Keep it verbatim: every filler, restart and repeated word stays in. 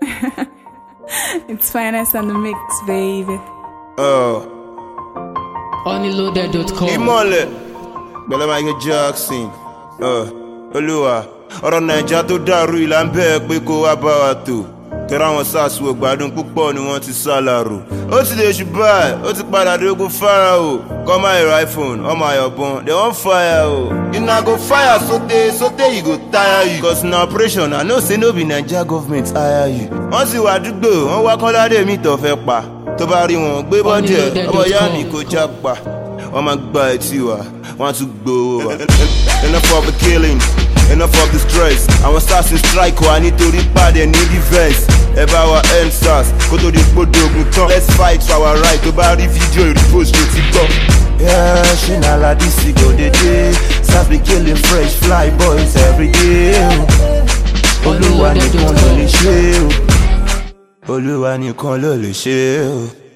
It's finest on the mix, baby. Uh. Onlyloaded dot com. Imole. Bella Michael Jackson. Uh. Olúwa. Ọ̀rọ̀ Naija tó dàrú ìlà ń bẹ́ẹ̀ pé kó wá bá wa tò. Tọ́ra àwọn SARS wo gbádùn púpọ̀ ni wọ́n ti sálárò. Ó ti lè ṣùgbọ́n ó ti padà dógún Fáráò. Come my iPhone, all my ọ̀bọ̀n, they wan fire o. You na go fire sote sote you go tire you. Cause na operation I know say no be Naija government hire you. Wọ́n sì wà àdúgbò, wọ́n wá Kọ́ládé mi tó fẹ́ pa. Tó bá rí wọn gbé bọ́dì ẹ̀, ọmọ ìyá mi kò já pa. Wọ́n máa gba etí wa, wọ́n á tún gbowó wa. Enough of the killing. Enough of the stress. Àwọn SARS ń strike wa nítorí pàdé ní defense. Ẹ bá wa end SARS kó tó di gbódò ogun tán. Let's fight for our right. Tó bá rí fídíò ìrìpòsì ló ti gbọ́. Yeah, ṣé na la dis go dey dey. SARS be killing fresh fly boys every day. Olúwa nìkan ló lè ṣe o. Olúwa nìkan ló lè ṣe o.